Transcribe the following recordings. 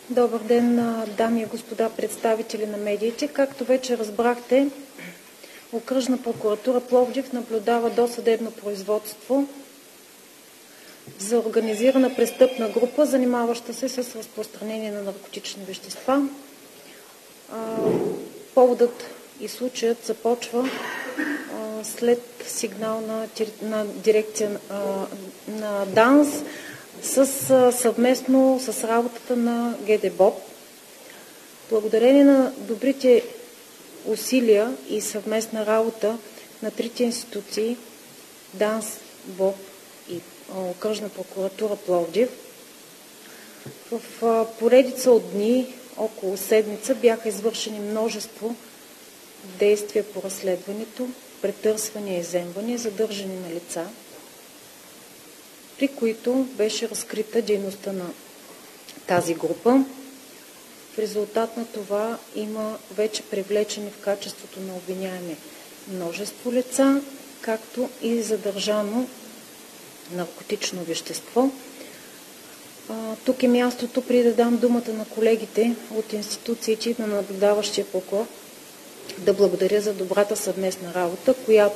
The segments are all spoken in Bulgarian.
Добър ден, дами и господа представители на медиите. Както вече разбрахте, Окръжна прокуратура Пловдив наблюдава досъдебно производство за организирана престъпна група, занимаваща се с разпространение на наркотични вещества. Поводът и случаят започва след сигнал на дирекция на ДАНС съвместно с работата на ГДБОП. Благодарение на добрите усилия и съвместна работа на трите институции ДАНС, БОП и Окръжна прокуратура Пловдив, в поредица от дни, около седмица, бяха извършени множество действия по разследването, претърсвания, изземвания, задържане на лица, при които беше разкрита дейността на тази група. В резултат на това има вече привлечени в качеството на обвиняеми множество лица, както и задържано наркотично вещество. Тук е мястото, преди да дам думата на колегите от институциите и на наблюдаващия прокурор, да благодаря за добрата съвместна работа,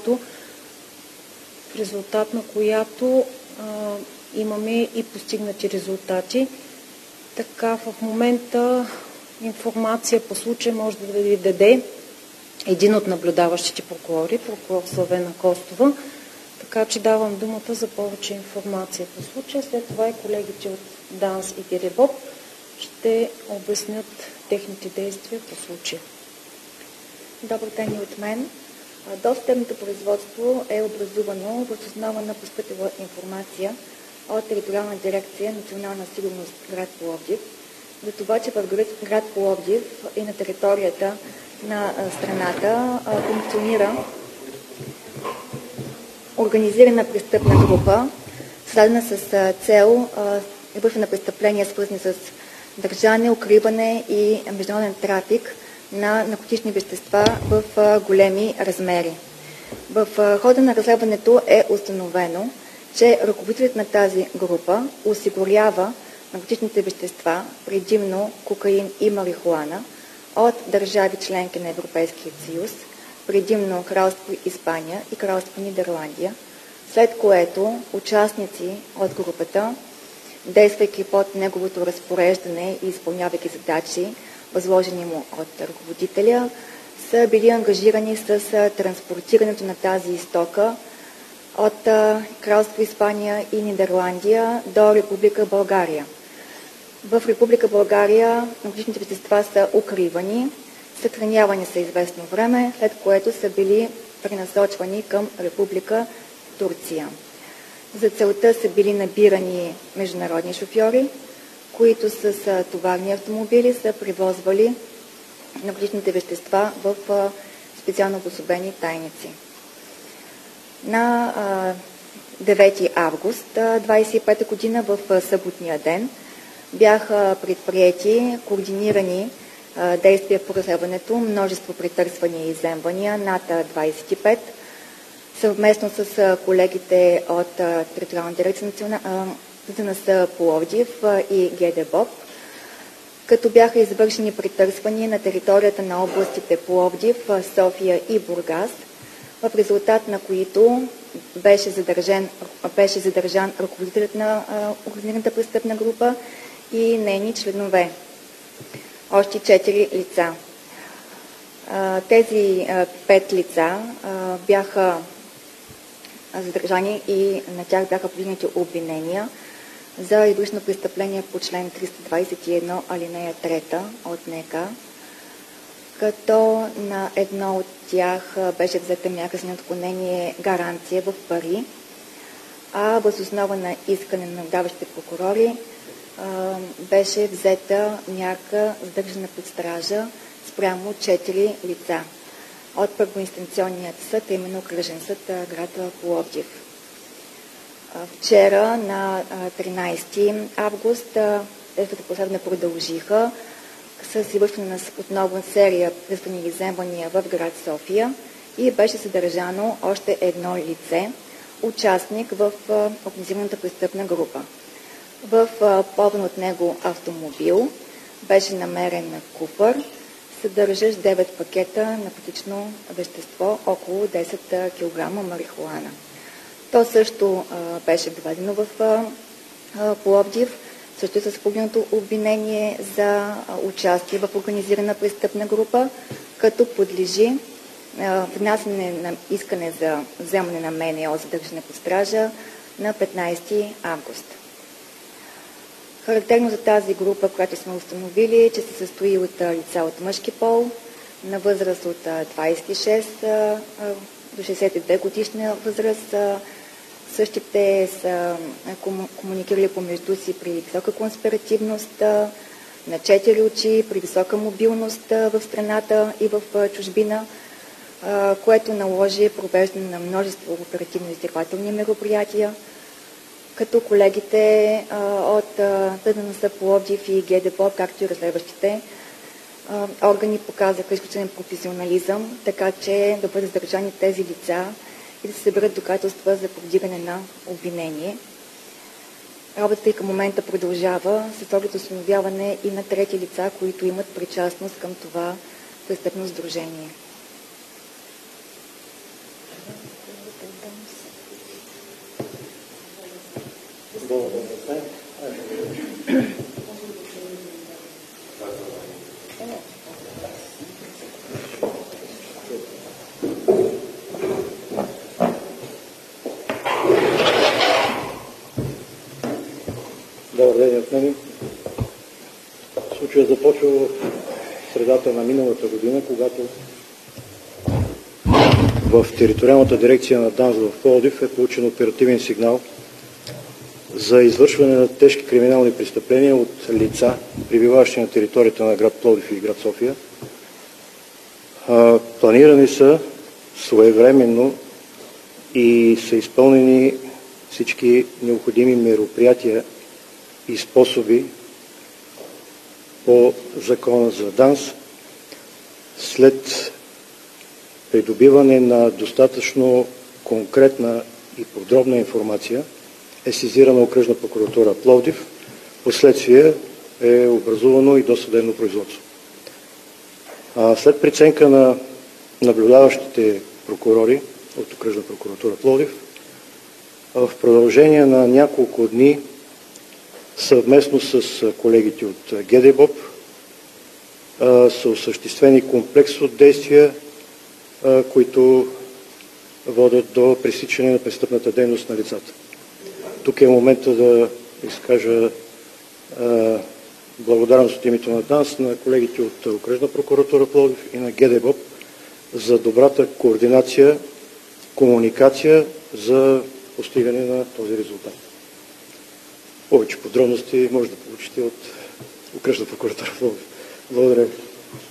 в резултат на която имаме и постигнати резултати. Така, в момента информация по случая може да ви даде един от наблюдаващите прокурори, прокурор Славена Костова, така че давам думата за повече информация по случая. След това и колегите от ДАНС и ГДБОП ще обяснят техните действия по случая. Добър ден и от мен. Досъдебното производство е образувано въз основа на постъпила информация от Териториална дирекция Национална сигурност град Пловдив за това, че в град Пловдив и на територията на страната функционира организирана престъпна група, създадена с цел извършване на престъпления, свързани с държане, укриване и международен трафик на наркотични вещества в големи размери. В хода на разследването е установено, че ръководителят на тази група осигурява наркотичните вещества, предимно кокаин и марихуана, от държави членки на Европейския съюз, предимно Кралство Испания и Кралство Нидерландия, след което участници от групата, действайки под неговото разпореждане и изпълнявайки задачи, възложени му от ръководителя, са били ангажирани с транспортирането на тази стока от Кралство Испания и Нидерландия до Република България. В Република България наркотичните вещества са укривани, съхранявани са известно време, след което са били пренасочвани към Република Турция. За целта са били набирани международни шофьори, които с товарни автомобили са превозвали наркотичните вещества в специално обособени тайници. На 9 август 25 година в съботния ден бяха предприети координирани действия по разследването, множество претърсвания и изземвания, над 25, съвместно с колегите от Териториална дирекция ЗНС Пловдив и ГДБОП, като бяха извършени претърсвания на територията на областите Пловдив, София и Бургас, в резултат на които беше задържан ръководителят на организираната престъпна група и нейни членове. Още 4 лица. Тези 5 лица бяха задържани и на тях бяха повдигнати обвинения за извършено престъпление по член 321 алинея 3 от НК, като на едно от тях беше взета мярка за неотклонение гаранция в пари, а въз основа на искане на наблюдаващите прокурори беше взета мярка задържане под стража спрямо 4 лица от първоинстанционният съд, именно Окръжен съд град Пловдив. Вчера на 13 август действията по разследване продължиха с извършване на отново серия престъпни изземвания в град София и беше задържано още едно лице, участник в организираната престъпна група. В ползван от него автомобил беше намерен куфър, съдържащ 9 пакета наркотично вещество, около 10 кг марихуана. То също беше доведено в Пловдив, също с повдигнато обвинение за участие в организирана престъпна група, като подлежи внасяне на искане за вземане на МНО за държане под стража на 15 август. Характерно за тази група, която сме установили, е, че се състои от лица от мъжки пол на възраст от 26 до 62 годишна възраст. Същите са комуникирали помежду си при висока конспиративност, на 4 очи, при висока мобилност в страната и в чужбина, което наложи провеждане на множество оперативно-издирвателни мероприятия, като колегите от ТДНС Пловдив и ГДБОП, както и разследващите органи показаха изключителен професионализъм, така че да бъдат задържани тези лица и да се съберат доказателства за повдигане на обвинение. Работата и към момента продължава с оглед установяване и на трети лица, които имат причастност към това престъпно сдружение. Добър ден от мен. Случаят започва в средата на миналата година, когато в териториалната дирекция на ДАНС в Пловдив е получен оперативен сигнал за извършване на тежки криминални престъпления от лица, пребиваващи на територията на град Пловдив и град София. Планирани са своевременно и са изпълнени всички необходими мероприятия и способи по закона за ДАНС. След придобиване на достатъчно конкретна и подробна информация е сезирана окръжна прокуратура Пловдив. Последствие е образувано и досъдебно производство. След преценка на наблюдаващите прокурори от окръжна прокуратура Пловдив, в продължение на няколко дни съвместно с колегите от ГДБОП са осъществени комплекс от действия, които водят до пресичане на престъпната дейност на лицата. Тук е момента да изкажа благодарност от името на ДАНС на колегите от окръжна прокуратура Пловдив и на ГДБОП за добрата координация, комуникация за постигане на този резултат. Повече подробности може да получите от окръжна прокуратура Пловдив. Благодаря ви.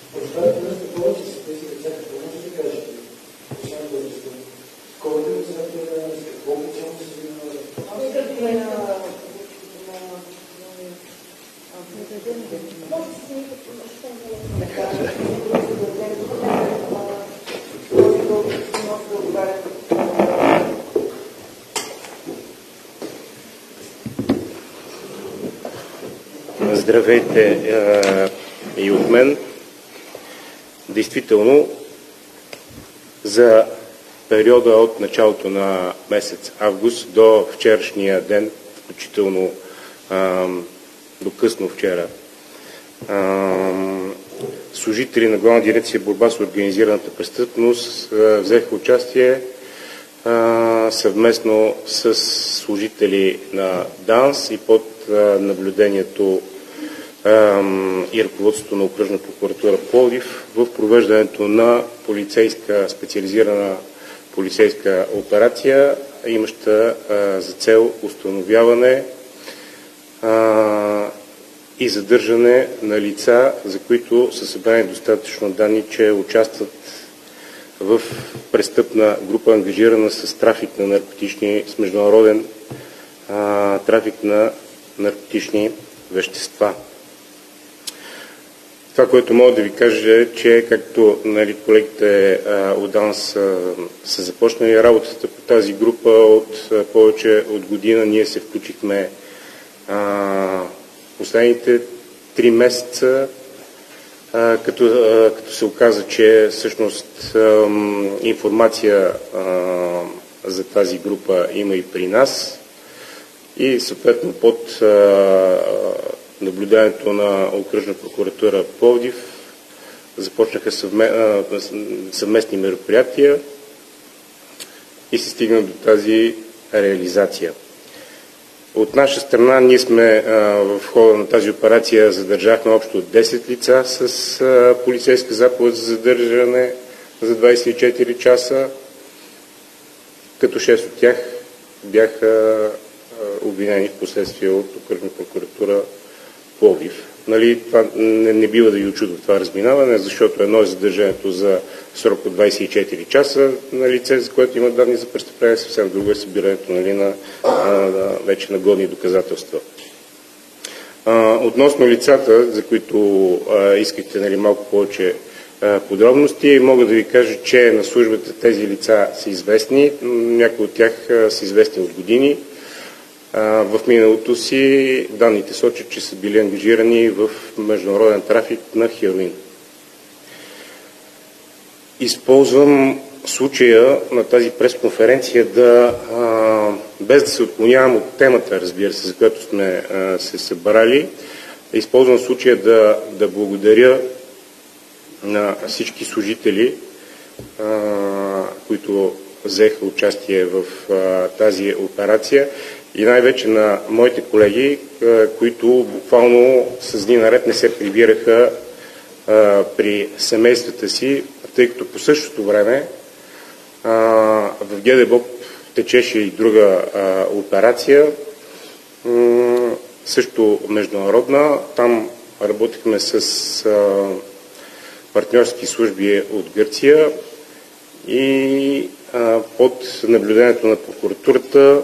Здравейте и от мен. Действително, за периода от началото на месец август до вчерашния ден, включително до късно вчера, служители на Главна дирекция борба с организираната престъпност взеха участие съвместно с служители на ДАНС и под наблюдението и ръководството на окръжна прокуратура Пловдив в провеждането на специализирана полицейска операция, имаща за цел установяване и задържане на лица, за които са събрани достатъчно данни, че участват в престъпна група, ангажирана с трафик на наркотични, с международен трафик на наркотични вещества. Това, което мога да ви кажа е, че както колегите от ДАНС са започнали работата по тази група от повече от година, ние се включихме последните 3 месеца, като се оказа, че всъщност информация за тази група има и при нас и съответно под наблюдението на Окръжна прокуратура Пловдив започнаха съвместни мероприятия и се стигна до тази реализация. От наша страна ние сме в хода на тази операция задържахме общо 10 лица с полицейска заповед за задържане за 24 часа, като 6 от тях бяха обвинени в последствие от Окръжна прокуратура Пловдив. Нали, това не бива да ви очудва това разминаване, защото едно е задържането за срок от 24 часа на лице, за което има данни за престъпление, съвсем друго е събирането, нали, вече на годни доказателства. Относно лицата, за които искате, нали, малко повече подробности, мога да ви кажа, че на службата тези лица са известни, някои от тях са известни от години. В миналото си данните сочат, че са били ангажирани в международен трафик на хероин. Използвам случая на тази пресконференция без да се отклонявам от темата, разбира се, за която сме се събрали, използвам случая да благодаря на всички служители, които взеха участие в тази операция и най-вече на моите колеги, които буквално с дни наред не се прибираха при семействата си, тъй като по същото време в ГДБОП течеше и друга операция, също международна. Там работихме с партньорски служби от Гърция и под наблюдението на прокуратурата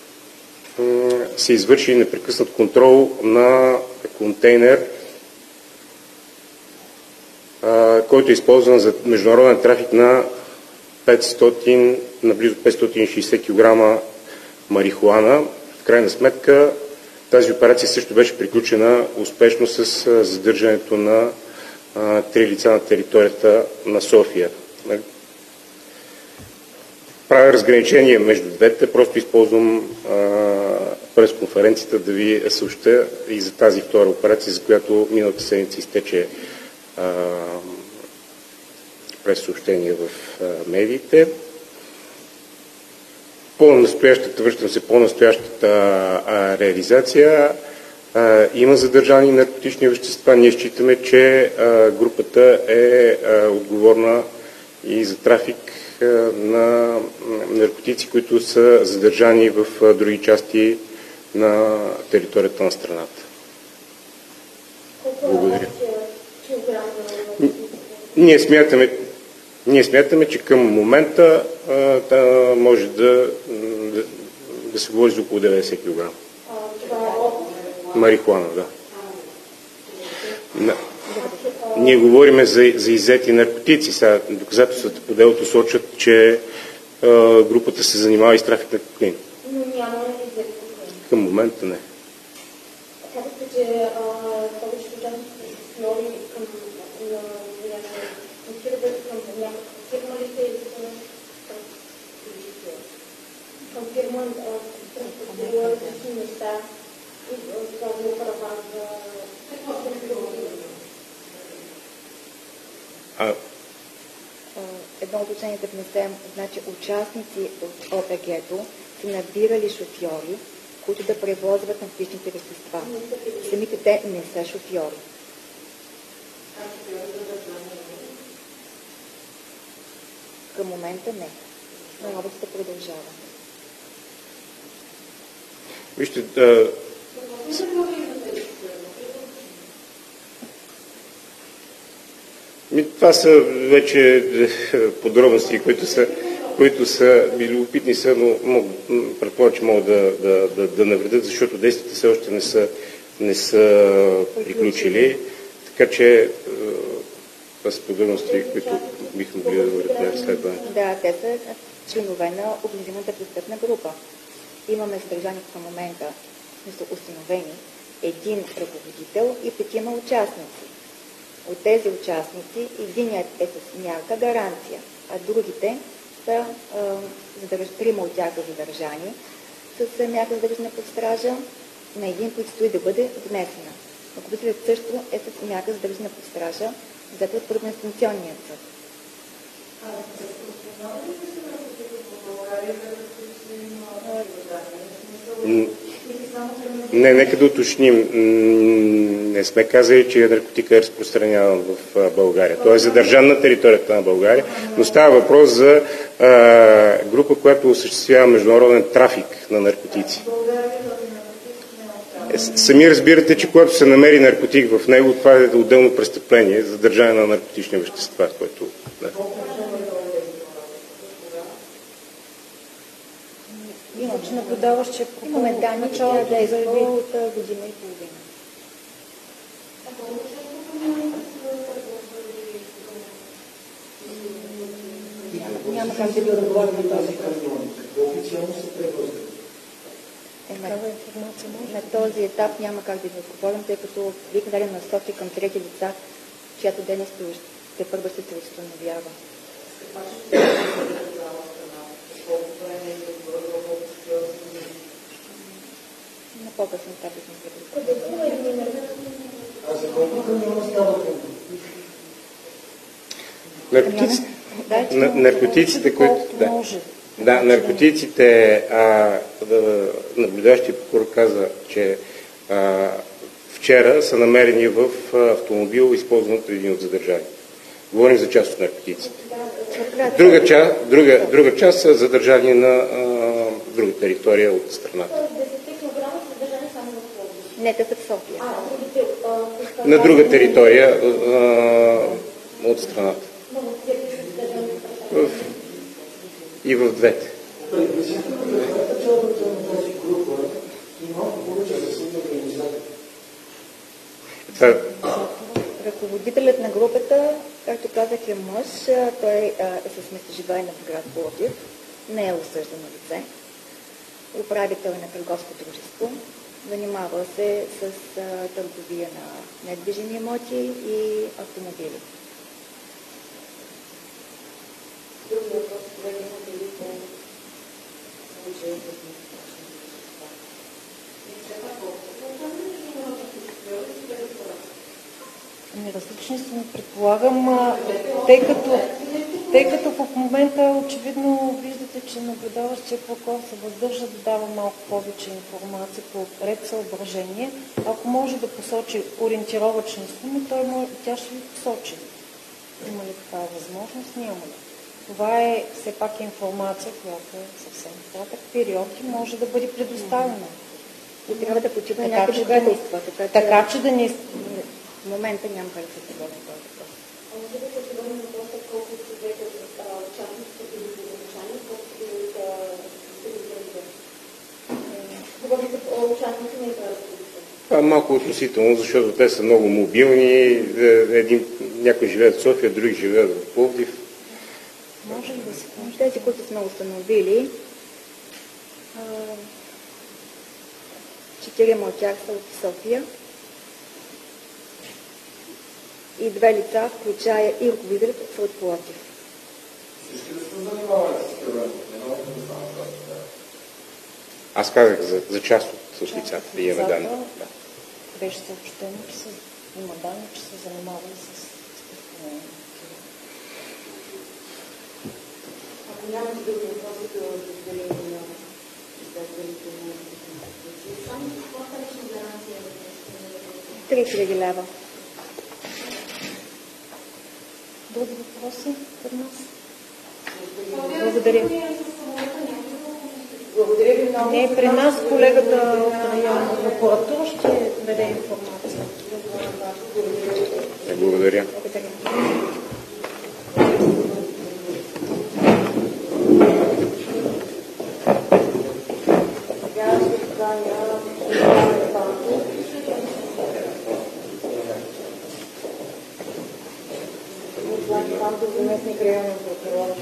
се извърши непрекъснат контрол на контейнер, който е използван за международен трафик на близо 560 кг марихуана. В крайна сметка тази операция също беше приключена успешно с задържането на 3 лица на територията на София. Правя разграничение между двете, просто използвам пресконференцията да ви съобща и за тази втора операция, за която миналата седмица изтече прессъобщение в медиите. Връщам се по настоящата реализация. Има задържани наркотични вещества. Ние считаме, че групата е отговорна и за трафик на наркотици, които са задържани в други части на територията на страната. Благодаря. Ние смятаме, че към момента може да се говори за около 90 кг. Марихуана, да. Ние говорим за иззети наркотици. Сега доказателствата по делото сочат, че групата се занимава и с трафик на кокаин. Но няма иззети кокаин. Към момента не. Казахте, че повечето части са шофьори към някаква фирма ли сте или към фирма транспортира различни неща и този права за едно уточнение да внесем, значи участници от ОПГ-то са набирали шофьори, които да превозват наркотичните вещества. Самите те не са шофьори. Към момента не. Но работата продължава. Вижте, това са вече подробности, които са любопитни, но предполагам, че могат да навредят, защото действията все още не са приключили. Така че това са подробности, които бихме могли да говорят на разследването. Да, те са членове на организираната престъпна група. Имаме задържани към момента, не са установени един ръководител и 5 участници. От тези участници единият е с мярка гаранция, а другите са 3 от тях са задържани с мярка задържане под стража, на един предстои да бъде внесена. Ръководителят също е с мярка задържане под стража, взето от първоинстанционния съд. Не, нека да уточним. Не сме казали, че наркотика е разпространяван в България. Той е задържан на територията на България, но става въпрос за група, която осъществява международен трафик на наркотици. Сами разбирате, че когато се намери наркотик в него, това е отделно престъпление за държане на наркотични вещества, което... Да. Иначе наблюдаваш, че имаме данни, че тя действа от година и половина. Няма как да ви отговоря на този въпрос. На този етап няма как да ви отговорим, тъй като бих дали насоки към трети лица, чиято дейност те първо ще се установява. На по-късен етап наркотиците, които... Да, наркотиците, наблюдаващия прокурор каза, че вчера са намерени в автомобил, използван от един от задържани. Говорим за част от наркотиците. Друга част са задържани на друга територия от страната. Не, те са в София. На друга територия от страната. И в двете. Ръководителят на групата, както казах, е мъж. Той е с местоживеене в град Пловдив. Не е осъждано лице. Управител е на търговско дружество. Занимава се с търговия на недвижими имоти и автомобили. Други въпроси, колеги, имате ли по случая с Различни са, не предполагам, тъй като в момента очевидно виждате, че наблюдаващия прокурор се въздържа да дава малко повече информация по ред съображение. Ако може да посочи ориентировъчни суми, тя ще ви посочи. Има ли такава възможност? Няма ли. Това е все пак информация, която е съвсем кратък период и може да бъде предоставена. И трябва да почива някакви доказателства. Така че да не... В момента няма как да се говори този въпрос. Може да се говори на въпроса колко човека от частните или задържани, колко от другите. Говори за участници на изразителите. Това е малко относително, защото те са много мобилни. Някои живеят в София, други живеят в Пловдив. Може ли да се каже? Тези, които сме установили, 4 от тях са от София и 2 лица, включая и ръководителят, са от Пловдив. Всички да се занимавали с кръвенето? Аз казах за част от лицата. Имаме данни. Беше съобщено, че има данни, че се занимавали с изпълнение. Ако нямате други въпроси, то разделение на изследването на институции. Само какво лична гаранция? 3000 лева. Други въпроси пред нас? Благодаря. Благодаря ви много. Не, при нас колегата от районна прокуратура ще даде информация. Благодаря. Заместник районен прокурор.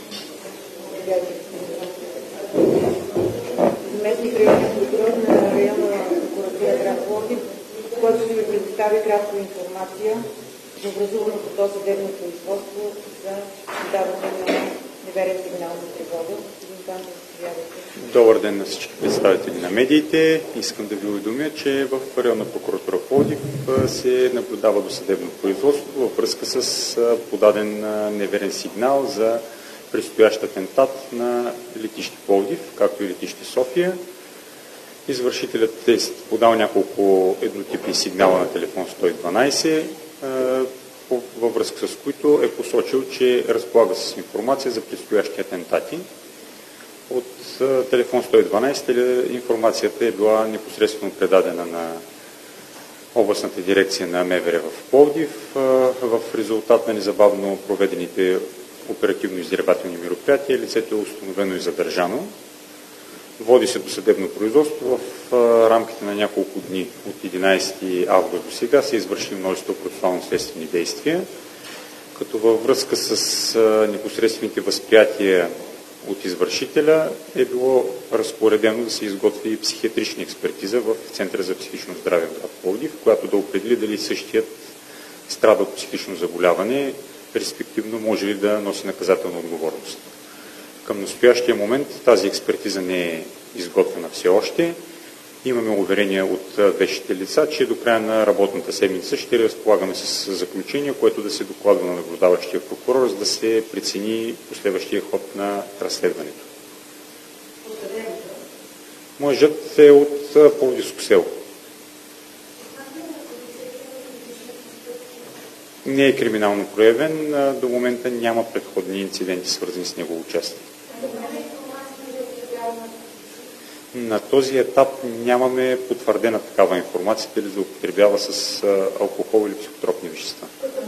Заместник районен прокурор на районна Пловдив, в който ще ви предоставя кратка информация за образуваното досъдебно производство за подаване на неверен сигнал за тревога. Добър ден на всички представители на медиите. Искам да ви уведомя, че в районна прокуратура Пловдив се наблюдава досъдебно производство във връзка с подаден неверен сигнал за предстоящ атентат на летище Пловдив, както и летище София. Извършителят е подал няколко еднотипни сигнала на телефон 112, във връзка с които е посочил, че разполага с информация за предстоящи атентати. От телефон 112 информацията е била непосредствено предадена на областната дирекция на МВР в Пловдив. В резултат на незабавно проведените оперативно-издирвателни мероприятия лицето е установено и задържано. Води се до съдебно производство. В рамките на няколко дни от 11 август до сега се извършили множество процесуално-следствени действия, като във връзка с непосредствените възприятия от извършителя е било разпоредено да се изготви психиатрична експертиза в Центъра за психично здраве в град Пловдив, която да определи дали същият страда от психично заболяване, респективно може ли да носи наказателна отговорност. Към настоящия момент тази експертиза не е изготвена все още. Имаме уверение от вещите лица, че до края на работната седмица ще разполагаме с заключение, което да се докладва на наблюдаващия прокурор, за да се прецени последващия ход на разследването. Мъжът е от Пловдивско село. Не е криминално проявен, до момента няма предходни инциденти, свързани с негово участие. На този етап нямаме потвърдена такава информация, дали злоупотребява с алкохол или психотропни вещества.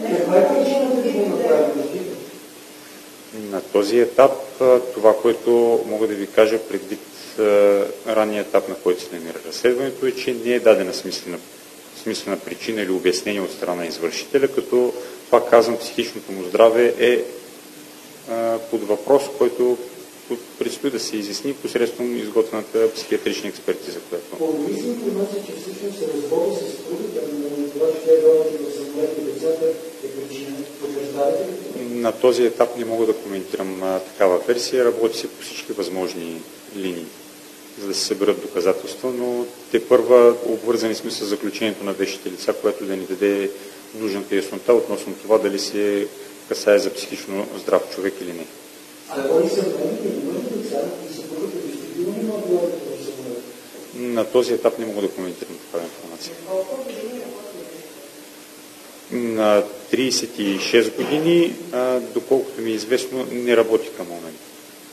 На този етап това, което мога да ви кажа предвид ранния етап, на който се намира разследването, е, че не е дадена смислена причина или обяснение от страна на извършителя, като, пак казвам, психичното му здраве е под въпрос, който предстои да се изясни посредством изготвената психиатрична експертиза. По-логична информация, че всъщност се разводи с трудите, но това, че те работят в самолет и децата е причина. Потвърждавате ли? На този етап не мога да коментирам такава версия. Работи се по всички възможни линии, за да се съберат доказателства, но те първа обвързани сме с заключението на вещите лица, което да ни даде нужната яснота относно това дали се касае за психично здрав човек или не. На този етап не мога да коментирам такава информация. На 36 години, доколкото ми е известно, не работи към момента.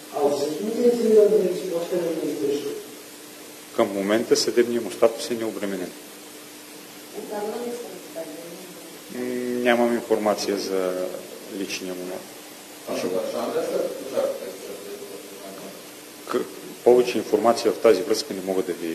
Към момента съдебният му статус е необременен. Нямам информация за личния му. Повече информация в тази връзка не мога да ви...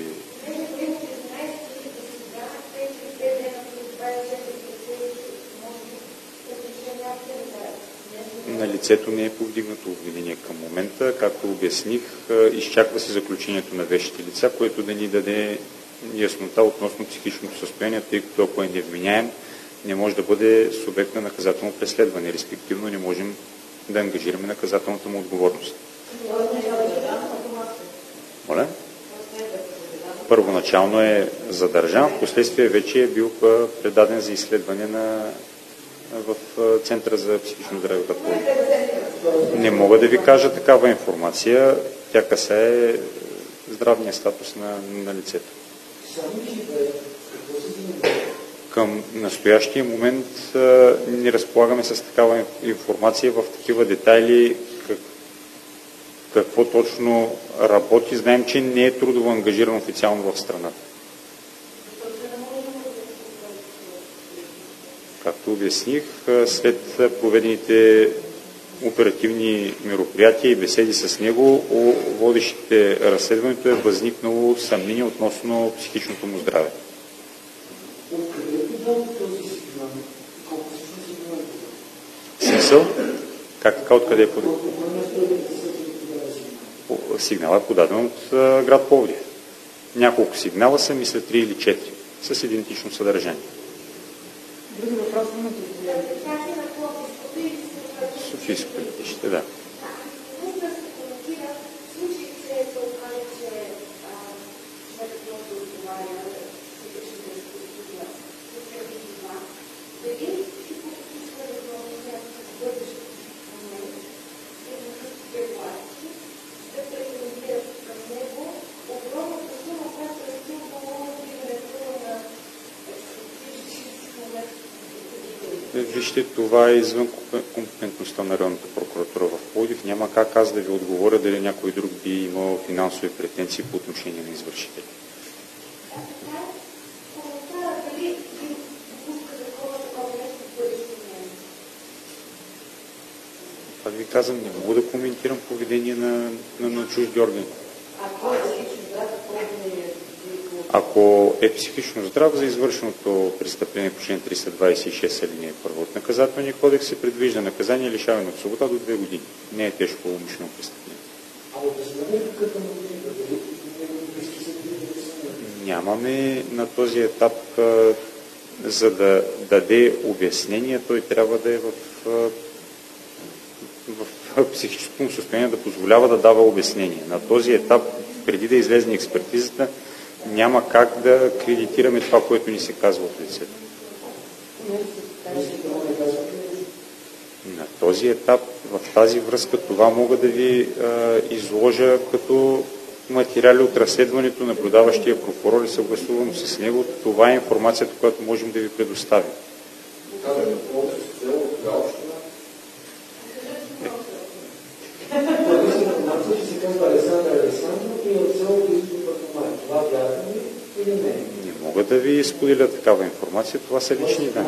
На лицето не е повдигнато обвинение към момента. Както обясних, изчаква се заключението на вещите лица, което да ни даде яснота относно психичното състояние, тъй като ако е невменяем, не може да бъде субект на наказателно преследване. Респективно не можем да ангажираме наказателната му отговорност. Моля? Първоначално е задържан, в последствие вече е бил предаден за изследване в Центъра за психично здраве. Не мога да ви кажа такава информация. Тя касае здравния статус на лицето. Към настоящия момент не разполагаме с такава информация в такива детайли, какво точно работи. Знаем, че не е трудово ангажиран официално в страната. Както обясних, след проведените оперативни мероприятия и беседи с него, водещите разследването е възникнало съмнение относно психичното му здраве. Смисъл? Как така? Откъде е подаден? Сигнала е подаден от град Пловдив. Няколко сигнала са, мисля 3 или 4. с идентично съдържание. Други въпроси имате? Софийско летище, да. Вижте, това е извън компетентността на районната прокуратура в Пловдив. Няма как аз да ви отговоря дали някой друг би имал финансови претенции по отношение на извършители. Това ви казвам, не мога да коментирам поведение на чужди органи. Ако е психично здрав за извършеното престъпление по член 326 алинея 1 от наказателния кодекс се предвижда наказание лишаване от свобода до 2 години. Не е тежко умишлено престъпление. Нямаме на този етап, за да даде обяснение, той трябва да е в психическото му състояние да позволява да дава обяснение. На този етап, преди да излезе експертизата, няма как да кредитираме това, което ни се казва от лицето. На този етап, в тази връзка, това мога да ви изложа като материали от разследването, наблюдаващия прокурор и съгласувано с него. Това е информацията, която можем да ви предоставим. Не мога да ви споделя такава информация, това са лични данни.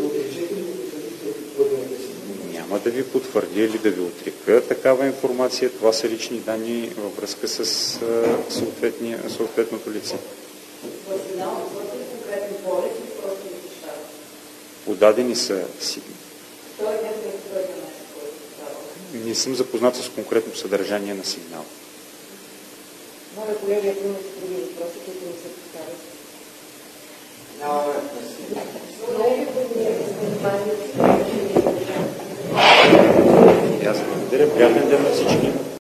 Няма да ви потвърдя или да ви отрека такава информация, това са лични данни във връзка с съответното лице. Подадени са сигнали. Не съм запознат с конкретно съдържание на сигнал. Моля, колеги, ако имате други въпроси, които не се поставят. Много ви благодаря за вниманието.